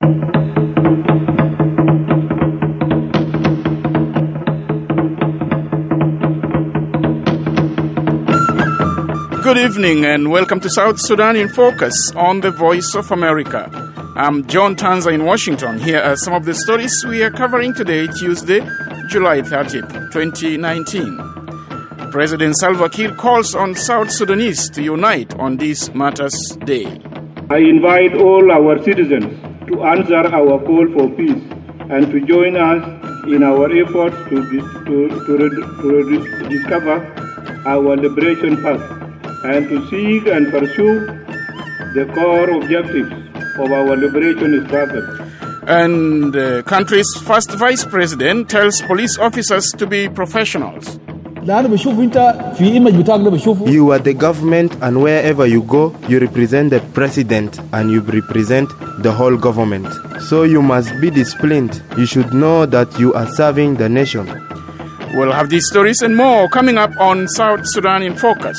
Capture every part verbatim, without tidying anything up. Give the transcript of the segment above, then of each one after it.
Good evening and welcome to South Sudan in Focus on the Voice of America. I'm John Tanza in Washington. Here are some of the stories we are covering today, Tuesday, July thirtieth, twenty nineteen. President Salva Kiir calls on South Sudanese to unite on this Martyrs' Day. I invite all our citizens to answer our call for peace and to join us in our efforts to, to, to, to discover our liberation path and to seek and pursue the core objectives of our liberation struggle. And the country's first vice president tells police officers to be professionals. You are the government, and wherever you go, you represent the president and you represent the whole government. So you must be disciplined. You should know that you are serving the nation. We'll have these stories and more coming up on South Sudan in Focus.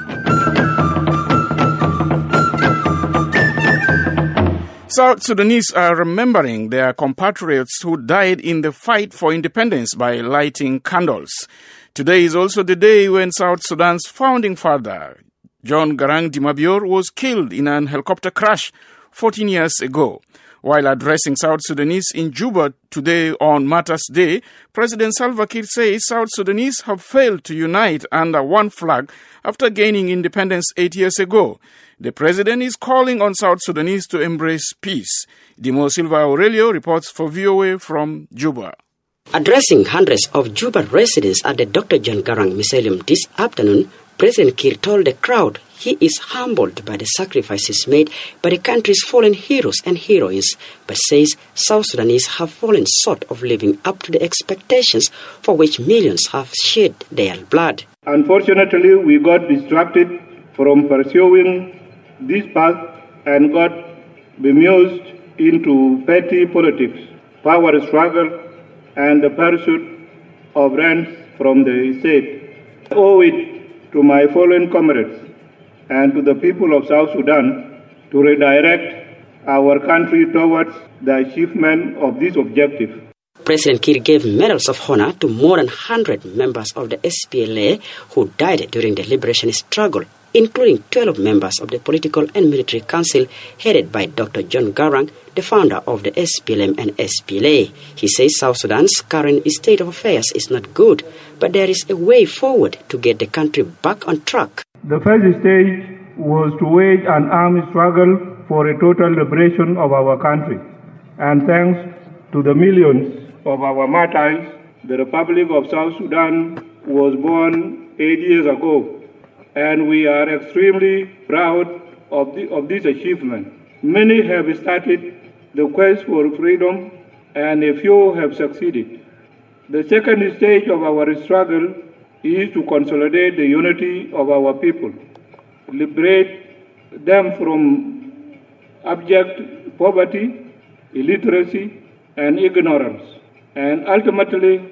South Sudanese are remembering their compatriots who died in the fight for independence by lighting candles. Today is also the day when South Sudan's founding father, John Garang de Mabior, was killed in an helicopter crash fourteen years ago. While addressing South Sudanese in Juba today on Martyrs' Day, President Salva Kiir says South Sudanese have failed to unite under one flag after gaining independence eight years ago. The president is calling on South Sudanese to embrace peace. Dimo Silva Aurelio reports for V O A from Juba. Addressing hundreds of Juba residents at the Doctor John Garang Mausoleum this afternoon, President Kiir told the crowd he is humbled by the sacrifices made by the country's fallen heroes and heroines, but says South Sudanese have fallen short of living up to the expectations for which millions have shed their blood. Unfortunately, we got distracted from pursuing this path and got bemused into petty politics, power struggle, and the pursuit of rents from the state. I owe it to my fallen comrades and to the people of South Sudan to redirect our country towards the achievement of this objective. President Kiir gave medals of honor to more than one hundred members of the S P L A who died during the liberation struggle, including twelve members of the Political and Military Council headed by Doctor John Garang, the founder of the S P L M and S P L A. He says South Sudan's current state of affairs is not good, but there is a way forward to get the country back on track. The first stage was to wage an armed struggle for a total liberation of our country. And thanks to the millions of our martyrs, the Republic of South Sudan was born eight years ago. And we are extremely proud of, the, of this achievement. Many have started the quest for freedom, and a few have succeeded. The second stage of our struggle is to consolidate the unity of our people, liberate them from abject poverty, illiteracy, and ignorance, and ultimately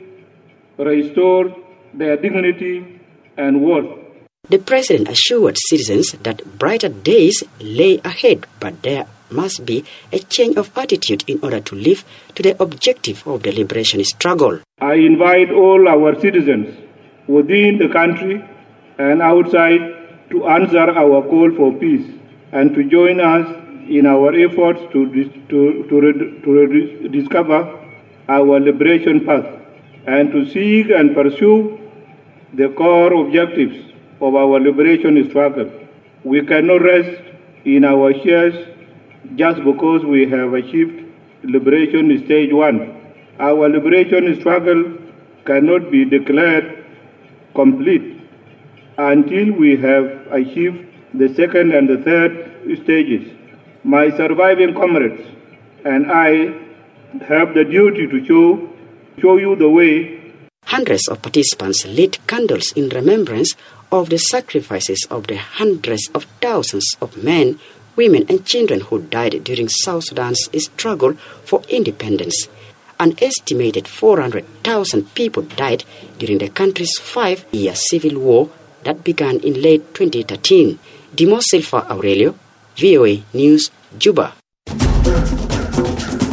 restore their dignity and worth. The president assured citizens that brighter days lay ahead, but there must be a change of attitude in order to live to the objective of the liberation struggle. I invite all our citizens within the country and outside to answer our call for peace and to join us in our efforts to, to, to, to discover our liberation path and to seek and pursue the core objectives of our liberation struggle. We cannot rest in our chairs just because we have achieved liberation stage one. Our liberation struggle cannot be declared complete until we have achieved the second and the third stages. My surviving comrades and I have the duty to show, show you the way. Hundreds of participants lit candles in remembrance of the sacrifices of the hundreds of thousands of men, women and children who died during South Sudan's struggle for independence. An estimated four hundred thousand people died during the country's five-year civil war that began in late twenty thirteen. Dimo Silva Aurelio, V O A News, Juba.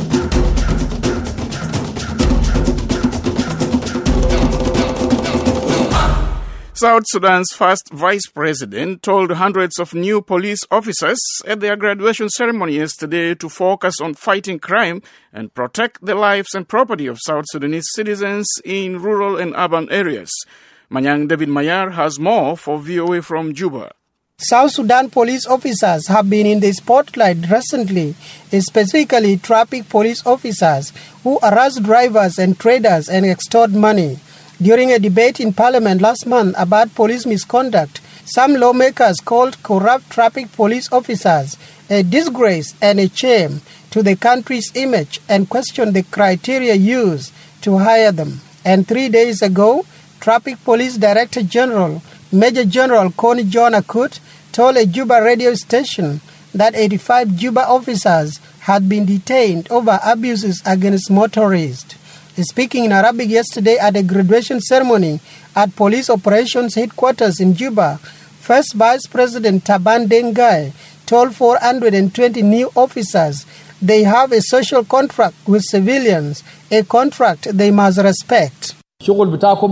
South Sudan's first vice president told hundreds of new police officers at their graduation ceremony yesterday to focus on fighting crime and protect the lives and property of South Sudanese citizens in rural and urban areas. Manyang David Mayar has more for V O A from Juba. South Sudan police officers have been in the spotlight recently, specifically traffic police officers who harass drivers and traders and extort money. During a debate in Parliament last month about police misconduct, some lawmakers called corrupt traffic police officers a disgrace and a shame to the country's image and questioned the criteria used to hire them. And three days ago, Traffic Police Director General Major General Kony John Akut told a Juba radio station that eighty-five Juba officers had been detained over abuses against motorists. Speaking in Arabic yesterday at a graduation ceremony at Police Operations Headquarters in Juba, First Vice President Taban Dengai told four hundred twenty new officers they have a social contract with civilians, a contract they must respect. Your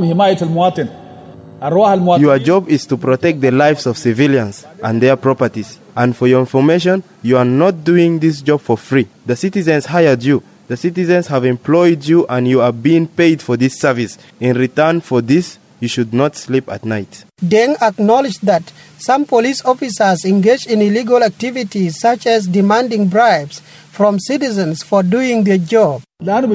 job is to protect the lives of civilians and their properties. And for your information, you are not doing this job for free. The citizens hired you. The citizens have employed you and you are being paid for this service. In return for this, you should not sleep at night. Deng acknowledged that some police officers engage in illegal activities such as demanding bribes from citizens for doing their job. You are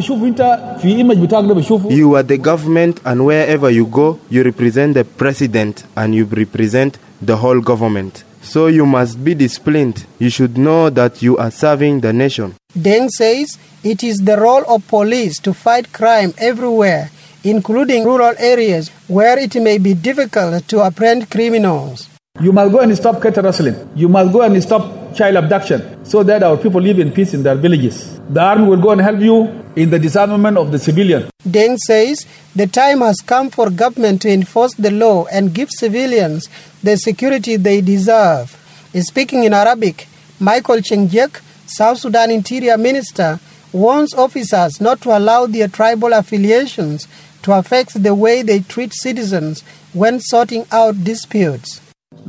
the government, and wherever you go, you represent the president and you represent the whole government. So you must be disciplined. You should know that you are serving the nation. Deng says it is the role of police to fight crime everywhere, including rural areas where it may be difficult to apprehend criminals. You must go and stop cattle rustling. You must go and stop child abduction so that our people live in peace in their villages. The army will go and help you in the disarmament of the civilian. Deng says the time has come for government to enforce the law and give civilians the security they deserve. Speaking in Arabic, Michael Chengjek, South Sudan Interior Minister, warns officers not to allow their tribal affiliations to affect the way they treat citizens when sorting out disputes.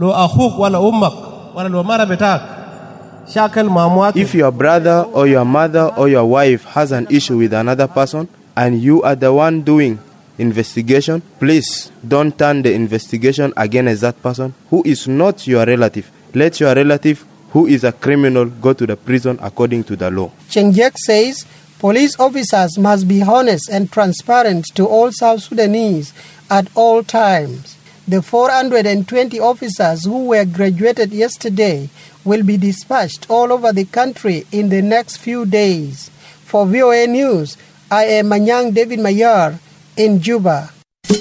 If your brother or your mother or your wife has an issue with another person and you are the one doing investigation, please don't turn the investigation against that person who is not your relative. Let your relative who is a criminal go to the prison according to the law. Chengjek says police officers must be honest and transparent to all South Sudanese at all times. The four hundred twenty officers who were graduated yesterday will be dispatched all over the country in the next few days. For V O A News, I am Manyang David Mayar in Juba.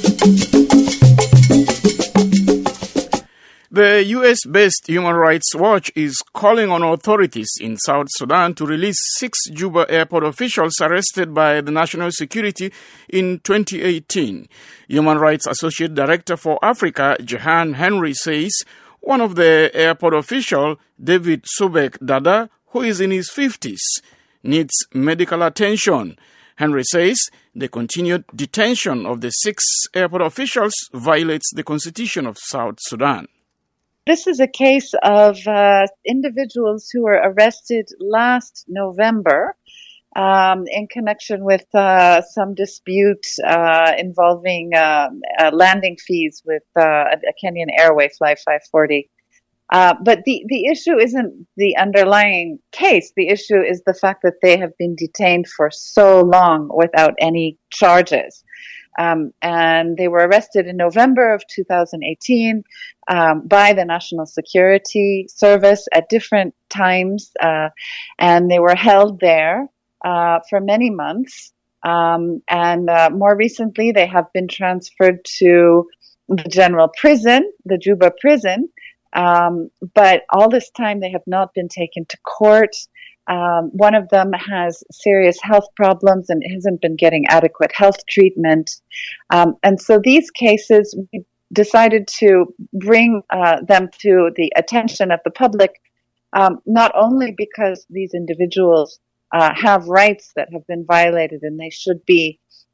The U S-based Human Rights Watch is calling on authorities in South Sudan to release six Juba airport officials arrested by the National Security in twenty eighteen. Human Rights Associate Director for Africa, Jehan Henry, says one of the airport officials, David Subek Dada, who is in his fifties, needs medical attention. Henry says the continued detention of the six airport officials violates the Constitution of South Sudan. This is a case of uh, individuals who were arrested last November um, in connection with uh, some dispute uh, involving uh, uh, landing fees with uh, a Kenyan Airway Fly five forty. Uh, but the, the issue isn't the underlying case. The issue is the fact that they have been detained for so long without any charges. Um, and they were arrested in November of two thousand eighteen um, by the National Security Service at different times, uh, and they were held there uh, for many months. Um, and uh, more recently, they have been transferred to the general prison, the Juba prison. Um, but all this time, they have not been taken to court. Um, one of them has serious health problems and hasn't been getting adequate health treatment. Um, and so these cases, we decided to bring uh, them to the attention of the public, um, not only because these individuals uh, have rights that have been violated and they should be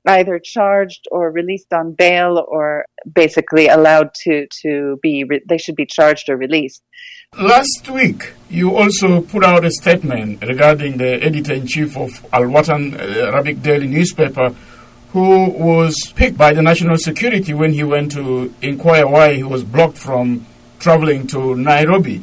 either charged or released on bail, or basically allowed to, to be, re- they should be charged or released. Last week, you also put out a statement regarding the editor-in-chief of Al Watan uh, Arabic daily newspaper, who was picked by the national security when he went to inquire why he was blocked from traveling to Nairobi.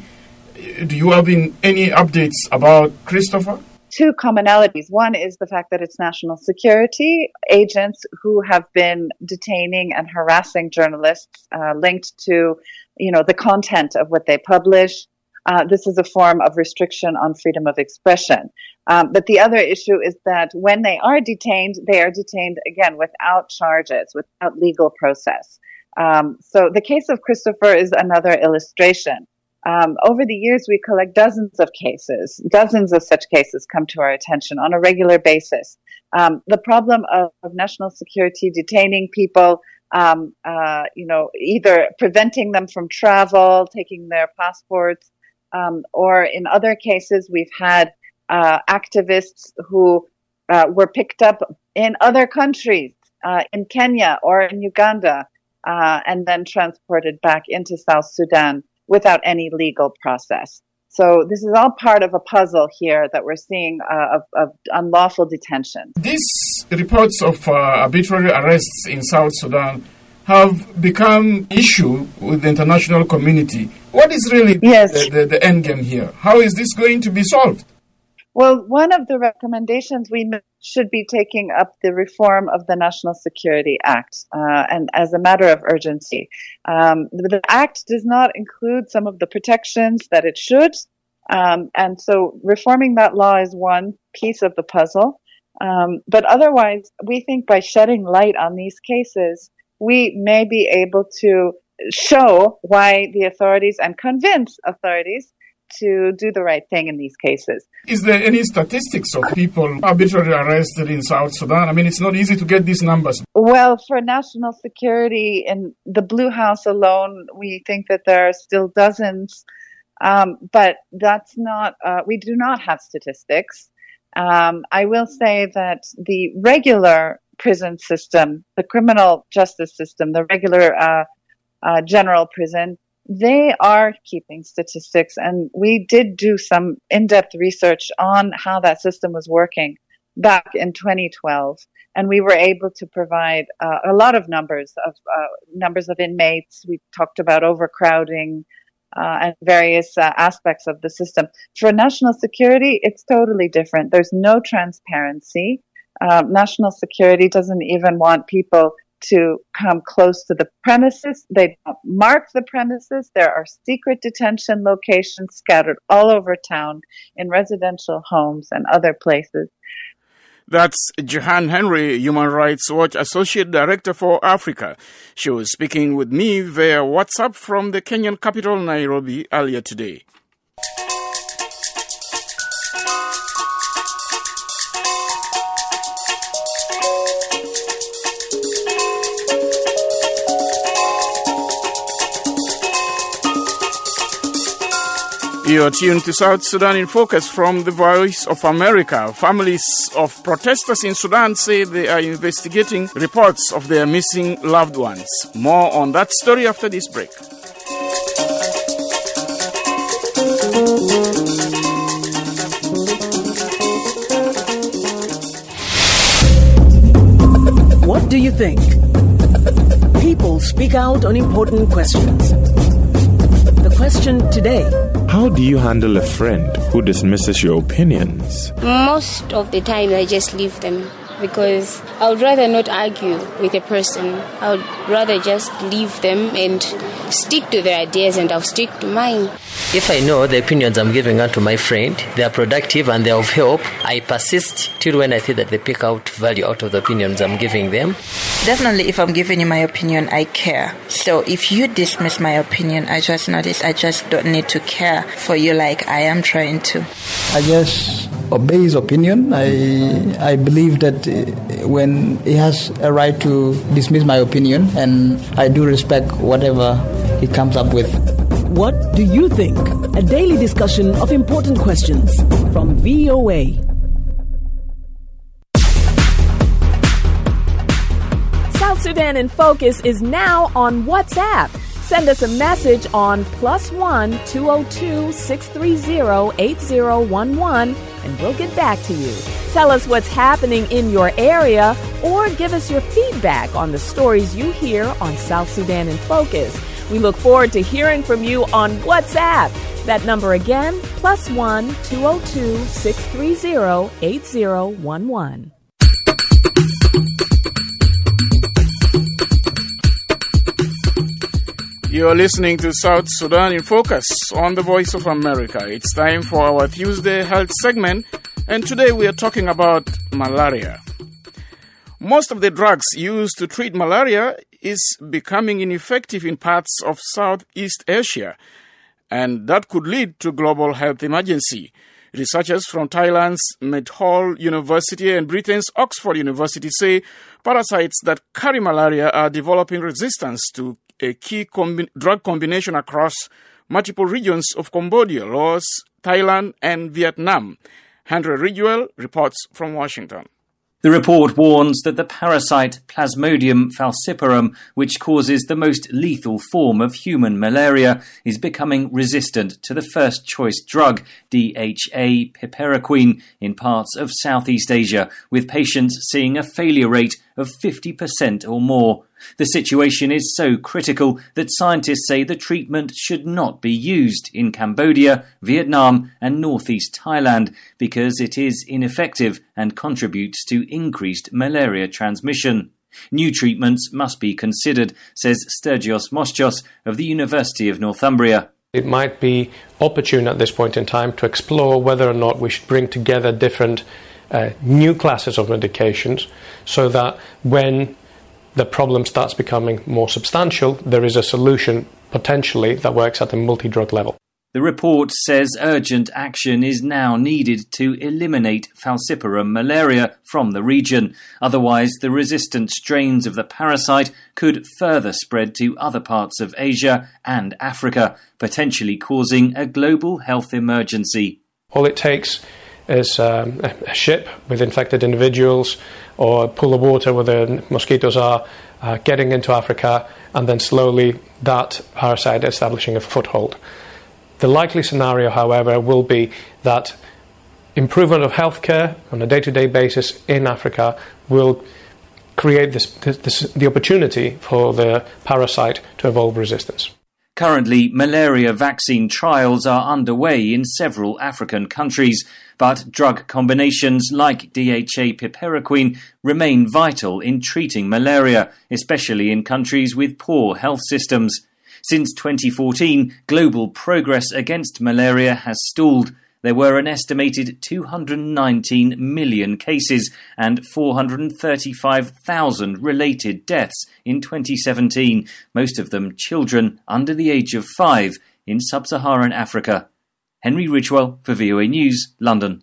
Do you have in any updates about Christopher? Two commonalities. One is the fact that it's national security agents who have been detaining and harassing journalists uh, linked to, you know, the content of what they publish. Uh, this is a form of restriction on freedom of expression. Um, but the other issue is that when they are detained, they are detained, again, without charges, without legal process. Um, so the case of Christopher is another illustration. Um, over the years, we collect dozens of cases. Dozens of such cases come to our attention on a regular basis. Um, the problem of, of national security detaining people, um, uh, you know, either preventing them from travel, taking their passports, um, or in other cases, we've had uh, activists who uh, were picked up in other countries, uh, in Kenya or in Uganda, uh, and then transported back into South Sudan without any legal process. So this is all part of a puzzle here that we're seeing uh, of, of unlawful detention. These reports of uh, arbitrary arrests in South Sudan have become issue with the international community. What is really yes. the, the, the end game here? How is this going to be solved? Well, one of the recommendations we should be taking up the reform of the National Security Act, uh, and as a matter of urgency. Um, the, the Act does not include some of the protections that it should, um, and so reforming that law is one piece of the puzzle. Um, but otherwise, we think by shedding light on these cases, we may be able to show why the authorities and convince authorities to do the right thing in these cases. Is there any statistics of people arbitrarily arrested in South Sudan? I mean, it's not easy to get these numbers. Well, for national security in the Blue House alone, we think that there are still dozens, um, but that's not, uh, we do not have statistics. Um, I will say that the regular prison system, the criminal justice system, the regular uh, uh, general prison, they are keeping statistics, and we did do some in-depth research on how that system was working back in twenty twelve, and we were able to provide uh, a lot of numbers of uh, numbers of inmates. We talked about overcrowding uh, and various uh, aspects of the system. For national security, it's totally different. There's no transparency. Uh, national security doesn't even want people to come close to the premises. They don't mark the premises. There are secret detention locations scattered all over town in residential homes and other places. That's Jehan Henry, Human Rights Watch Associate Director for Africa. She was speaking with me via WhatsApp from the Kenyan capital, Nairobi, earlier today. You're tuned to South Sudan in Focus from the Voice of America. Families of protesters in Sudan say they are investigating reports of their missing loved ones. More on that story after this break. What do you think? People speak out on important questions. The question today: how do you handle a friend who dismisses your opinions? Most of the time, I just leave them because I would rather not argue with a person. I would rather just leave them and stick to their ideas, and I'll stick to mine. If I know the opinions I'm giving out to my friend, they are productive and they are of help, I persist till when I see that they pick out value out of the opinions I'm giving them. Definitely, if I'm giving you my opinion, I care. So if you dismiss my opinion, I just notice I just don't need to care for you like I am trying to. I just obey his opinion. I I believe that when he has a right to dismiss my opinion, and I do respect whatever he comes up with. What do you think? A daily discussion of important questions from V O A. Sudan in Focus is now on WhatsApp. Send us a message on plus one two oh two six three zero eight zero one one and we'll get back to you. Tell us what's happening in your area or give us your feedback on the stories you hear on South Sudan in Focus. We look forward to hearing from you on WhatsApp. That number again, plus one two oh two six three zero eight zero one one. You're listening to South Sudan in Focus on the Voice of America. It's time for our Tuesday health segment, and today we are talking about malaria. Most of the drugs used to treat malaria is becoming ineffective in parts of Southeast Asia, and that could lead to global health emergency. Researchers from Thailand's Medhall University and Britain's Oxford University say parasites that carry malaria are developing resistance to a key combi- drug combination across multiple regions of Cambodia, Laos, Thailand, and Vietnam. Henry Ridgewell reports from Washington. The report warns that the parasite Plasmodium falciparum, which causes the most lethal form of human malaria, is becoming resistant to the first-choice drug, D H A piperacin, in parts of Southeast Asia, with patients seeing a failure rate of fifty percent or more. The situation is so critical that scientists say the treatment should not be used in Cambodia, Vietnam and northeast Thailand because it is ineffective and contributes to increased malaria transmission. New treatments must be considered, says Stergios Moschos of the University of Northumbria. It might be opportune at this point in time to explore whether or not we should bring together different uh, new classes of medications so that when the problem starts becoming more substantial, there is a solution potentially that works at a multi-drug level. The report says urgent action is now needed to eliminate falciparum malaria from the region. Otherwise, the resistant strains of the parasite could further spread to other parts of Asia and Africa, potentially causing a global health emergency. All it takes is um, a ship with infected individuals or a pool of water where the mosquitoes are uh, getting into Africa, and then slowly that parasite establishing a foothold. The likely scenario, however, will be that improvement of healthcare on a day-to-day basis in Africa will create this, this, this, the opportunity for the parasite to evolve resistance. Currently, malaria vaccine trials are underway in several African countries, but drug combinations like D H A piperacin remain vital in treating malaria, especially in countries with poor health systems. Since twenty fourteen, global progress against malaria has stalled. There were an estimated two hundred nineteen million cases and four hundred thirty-five thousand related deaths in twenty seventeen, most of them children under the age of five in sub-Saharan Africa. Henry Ridgewell for V O A News, London.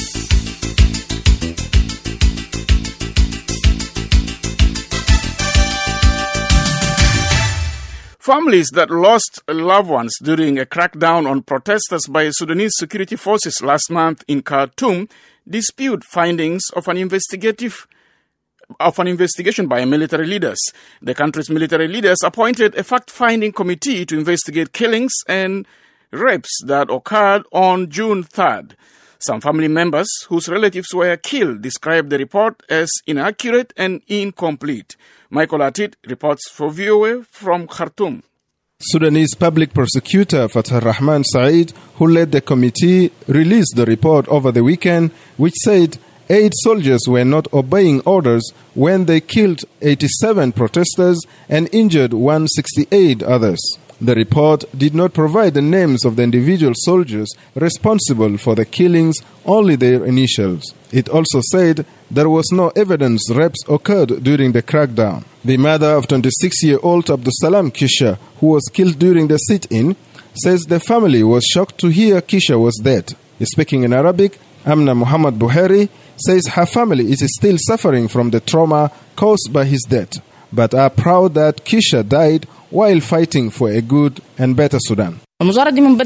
Families that lost loved ones during a crackdown on protesters by Sudanese security forces last month in Khartoum dispute findings of an investigative of an investigation by military leaders. The country's military leaders appointed a fact-finding committee to investigate killings and rapes that occurred on June third. Some family members whose relatives were killed described the report as inaccurate and incomplete. Michael Atit reports for V O A from Khartoum. Sudanese public prosecutor Fatah Rahman Saeed, who led the committee, released the report over the weekend, which said eight soldiers were not obeying orders when they killed eighty-seven protesters and injured one hundred sixty-eight others. The report did not provide the names of the individual soldiers responsible for the killings, only their initials. It also said there was no evidence rapes occurred during the crackdown. The mother of twenty-six-year-old Abdusalam Kisha, who was killed during the sit-in, says the family was shocked to hear Kisha was dead. Speaking in Arabic, Amna Muhammad Buhari says her family is still suffering from the trauma caused by his death, but are proud that Kisha died while fighting for a good and better Sudan. Since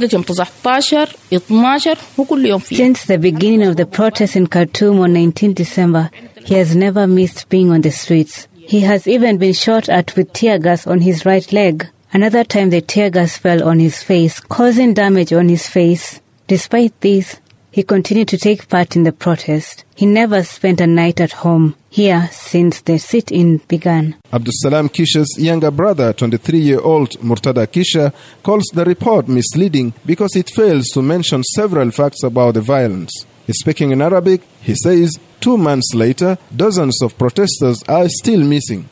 the beginning of the protest in Khartoum on nineteenth December, he has never missed being on the streets. He has even been shot at with tear gas on his right leg. Another time the tear gas fell on his face, causing damage on his face. Despite this, he continued to take part in the protest. He never spent a night at home here since the sit-in began. Abdussalam Kisha's younger brother, twenty-three-year-old Murtada Kisha, calls the report misleading because it fails to mention several facts about the violence. Speaking in Arabic, he says two months later, dozens of protesters are still missing.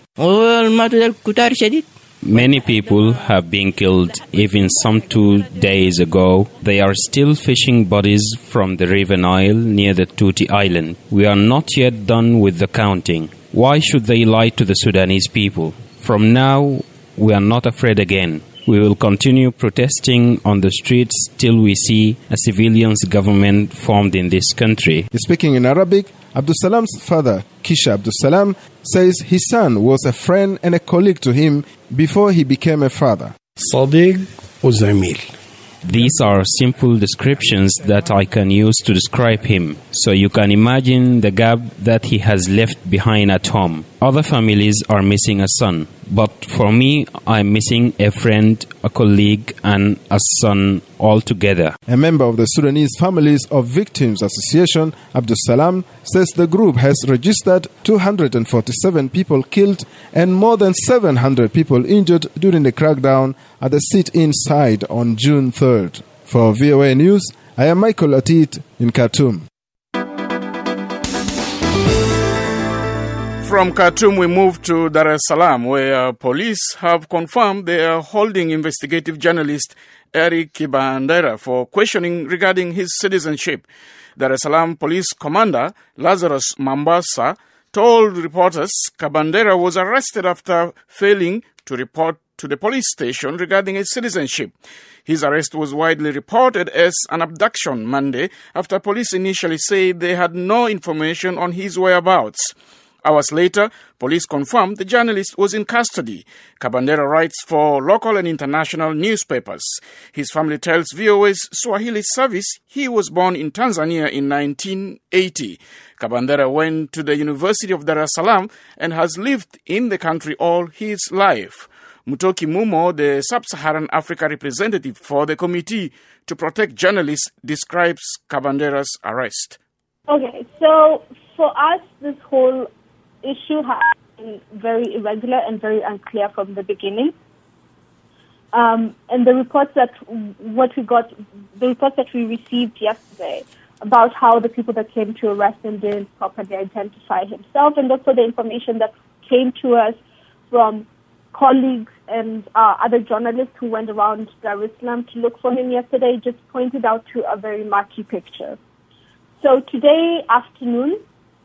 Many people have been killed, even some two days ago. They are still fishing bodies from the River Nile near the Tuti Island. We are not yet done with the counting. Why should they lie to the Sudanese people? From now, we are not afraid again. We will continue protesting on the streets till we see a civilian government formed in this country. Speaking in Arabic, Abdussalam's father, Kisha Abdussalam, says his son was a friend and a colleague to him before he became a father. Sadiq Uzamil. These are simple descriptions that I can use to describe him, so you can imagine the gap that he has left behind at home. Other families are missing a son, but for me, I'm missing a friend, a colleague, and a son altogether. A member of the Sudanese Families of Victims Association, Abdussalam, says the group has registered two hundred forty-seven people killed and more than seven hundred people injured during the crackdown at the sit-in site on June third. For V O A News, I am Michael Atit in Khartoum. From Khartoum, we move to Dar es Salaam, where police have confirmed they are holding investigative journalist Eric Kabendera for questioning regarding his citizenship. Dar es Salaam Police Commander Lazarus Mambasa told reporters Kabendera was arrested after failing to report to the police station regarding his citizenship. His arrest was widely reported as an abduction Monday after police initially said they had no information on his whereabouts. Hours later, police confirmed the journalist was in custody. Kabendera writes for local and international newspapers. His family tells V O A's Swahili service he was born in Tanzania in nineteen eighty. Kabendera went to the University of Dar es Salaam and has lived in the country all his life. Mutoki Mumo, the Sub-Saharan Africa representative for the Committee to Protect Journalists, describes Kabendera's arrest. Okay, so for us, this whole issue has been very irregular and very unclear from the beginning. Um, and the reports that what we got, the reports that we received yesterday about how the people that came to arrest him didn't properly identify himself, and also the information that came to us from colleagues and uh, other journalists who went around Dar es Salaam to look for him yesterday just pointed out to a very murky picture. So today afternoon,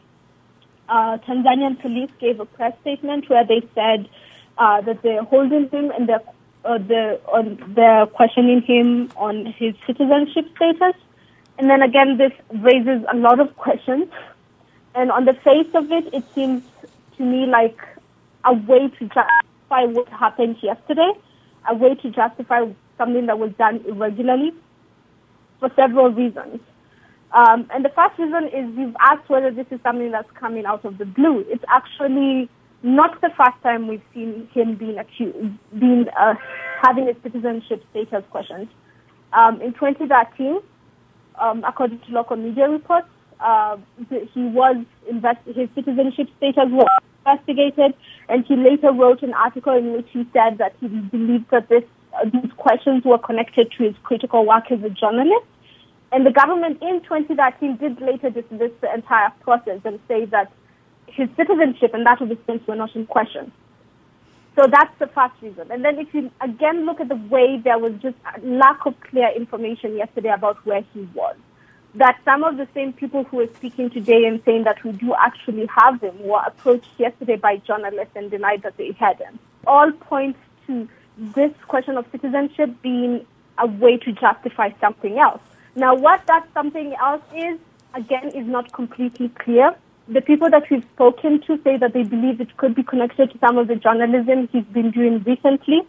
uh, Tanzanian police gave a press statement where they said uh, that they're holding him and they're, uh, they're, on, they're questioning him on his citizenship status. And then again, this raises a lot of questions. And on the face of it, it seems to me like a way to justify what happened yesterday, a way to justify something that was done irregularly for several reasons. Um, and the first reason is you've asked whether this is something that's coming out of the blue. It's actually not the first time we've seen him being accused, being uh, having his citizenship status questioned. Um, in twenty thirteen, um, according to local media reports, uh, he was invest- his citizenship status was investigated, and he later wrote an article in which he said that he believed that this, uh, these questions were connected to his critical work as a journalist. And the government in twenty thirteen did later dismiss the entire process and say that his citizenship and that of his parents were not in question. So that's the first reason. And then if you again look at the way there was just a lack of clear information yesterday about where he was, that some of the same people who are speaking today and saying that we do actually have him were approached yesterday by journalists and denied that they had him. All points to this question of citizenship being a way to justify something else. Now, what that something else is, again, is not completely clear. The people that we've spoken to say that they believe it could be connected to some of the journalism he's been doing recently.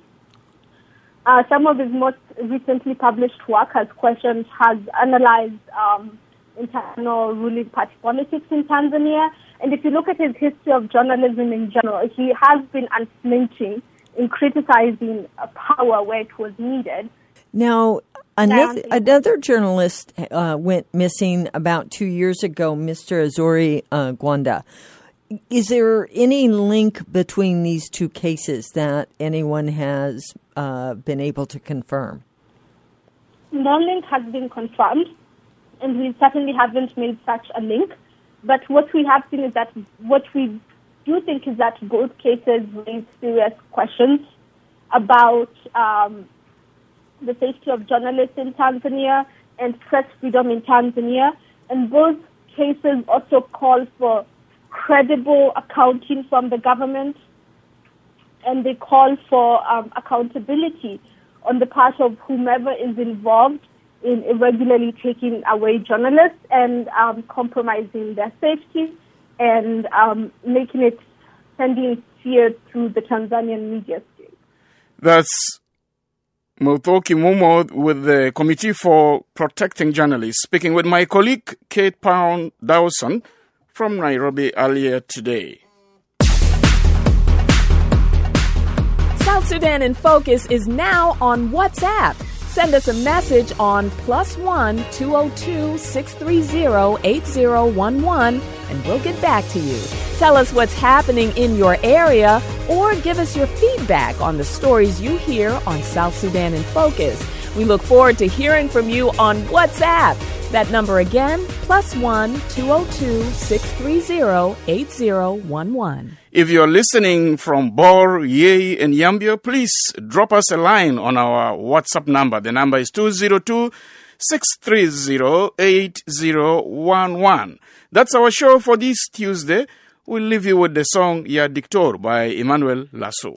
Uh, some of his most recently published work has questioned, has analyzed um, internal ruling party politics in Tanzania. And if you look at his history of journalism in general, he has been unflinching in criticizing power where it was needed. Now, another, another journalist uh, went missing about two years ago, Mister Azori uh, Gwanda. Is there any link between these two cases that anyone has uh, been able to confirm? No link has been confirmed, and we certainly haven't made such a link. But what we have seen is that what we do think is that both cases raise serious questions about um, the safety of journalists in Tanzania and press freedom in Tanzania. And both cases also call for credible accounting from the government, and they call for um, accountability on the part of whomever is involved in irregularly taking away journalists and um, compromising their safety and um, making it, sending fear through the Tanzanian media state. That's Muthoki Mumo with the Committee for Protecting Journalists, speaking with my colleague Kate Pound Dawson from Nairobi earlier today. South Sudan in Focus is now on WhatsApp. Send us a message on plus one two oh two six three zero eight zero one one and we'll get back to you. Tell us what's happening in your area or give us your feedback on the stories you hear on South Sudan in Focus. We look forward to hearing from you on WhatsApp. That number again, plus one two oh two six three zero eight zero one one. If you're listening from Bor, Yei, and Yambio, please drop us a line on our WhatsApp number. The number is two oh two six three zero eight zero one one. That's our show for this Tuesday. We'll leave you with the song Ya Dictor by Emmanuel Lasso.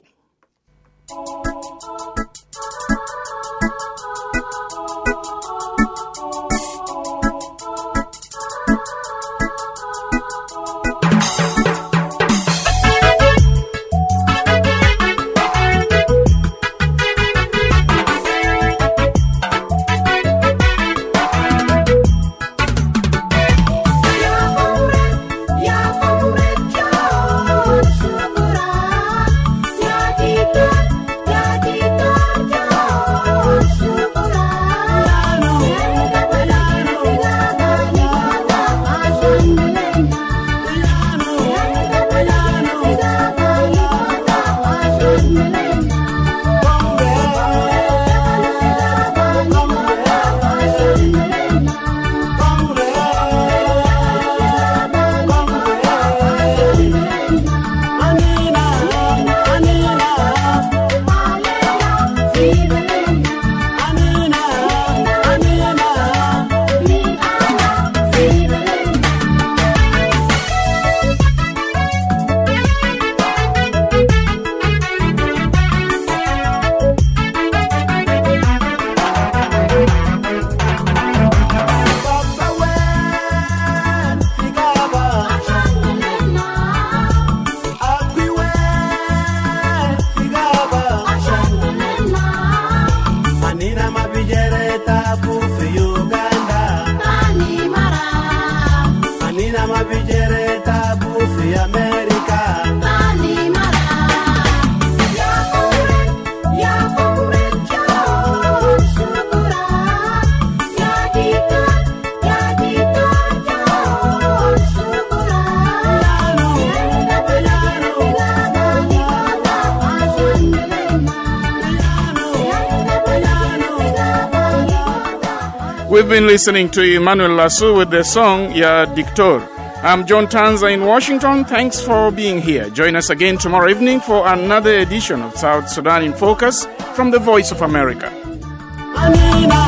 We've been listening to Emmanuel Lasso with the song Ya Dictor. I'm John Tanza in Washington. Thanks for being here. Join us again tomorrow evening for another edition of South Sudan in Focus from the Voice of America.